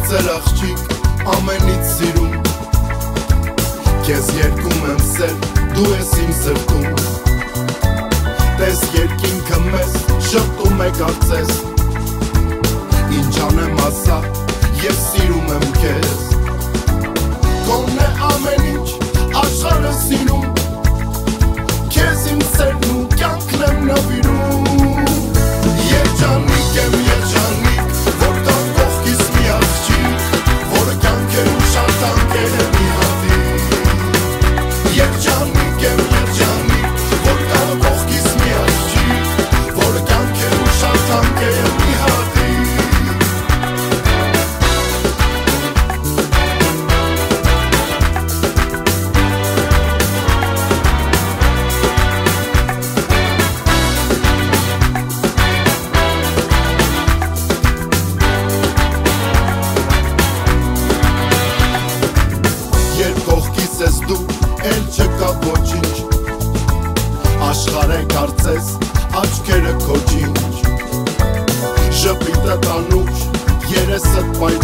դարձել աղջիկ ամենից սիրում Քեզ երկում եմ սեր, դու ես իմ սրտում Տես երկինքը մեզ շպտում է կարծես Ինչ անեմ ասա, ես սիրում եմ քեզ Կոնն է ամեն ինչ, աշխարհը սիրում Քեզ իմ սերն ու կյանքն եմ նվիրում Երջանիկ եմ երջանիկ, որ կա կողքիս մի աղջիկ Որը կյանքեր ու շատ անկեր է մի հատիկ Երջանիկ եմ երջանիկ, որ կա կողքիս մի աղջիկ Որը կյանքեր ու շատ անկեր է մի հատիկ Էլ չկա ոչինչ Աշխարհ է կարծես աչքերը քո ջինջ Ժպիտը տանուշ երեսդ